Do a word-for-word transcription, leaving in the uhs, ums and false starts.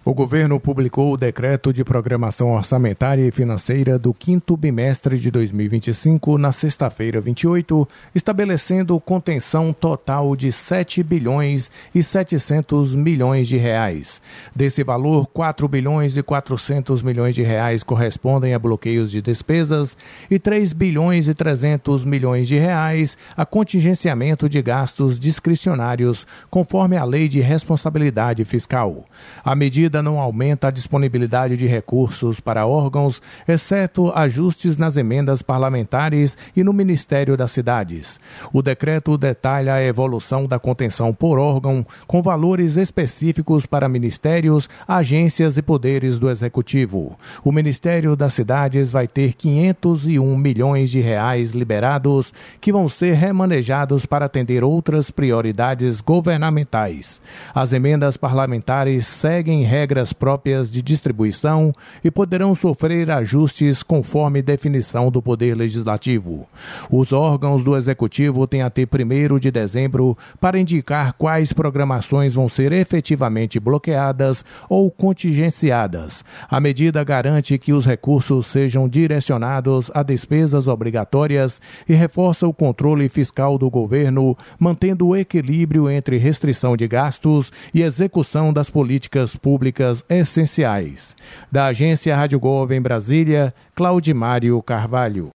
O governo publicou o decreto de programação orçamentária e financeira do quinto bimestre de dois mil e vinte e cinco na sexta-feira vinte e oito, estabelecendo contenção total de sete bilhões e setecentos milhões de reais. Desse valor, quatro bilhões e quatrocentos milhões de reais correspondem a bloqueios de despesas e três bilhões e trezentos milhões de reais a contingenciamento de gastos discricionários, conforme a Lei de Responsabilidade Fiscal. A medida não aumenta a disponibilidade de recursos para órgãos, exceto ajustes nas emendas parlamentares e no Ministério das Cidades. O decreto detalha a evolução da contenção por órgão, com valores específicos para ministérios, agências e poderes do Executivo. O Ministério das Cidades vai ter quinhentos e um milhões de reais liberados, que vão ser remanejados para atender outras prioridades governamentais. As emendas parlamentares seguem regras regras próprias de distribuição e poderão sofrer ajustes conforme definição do Poder Legislativo. Os órgãos do Executivo têm até primeiro de dezembro para indicar quais programações vão ser efetivamente bloqueadas ou contingenciadas. A medida garante que os recursos sejam direcionados a despesas obrigatórias e reforça o controle fiscal do governo, mantendo o equilíbrio entre restrição de gastos e execução das políticas públicas essenciais. Da agência Rádio Gov em Brasília, Claudimário Carvalho.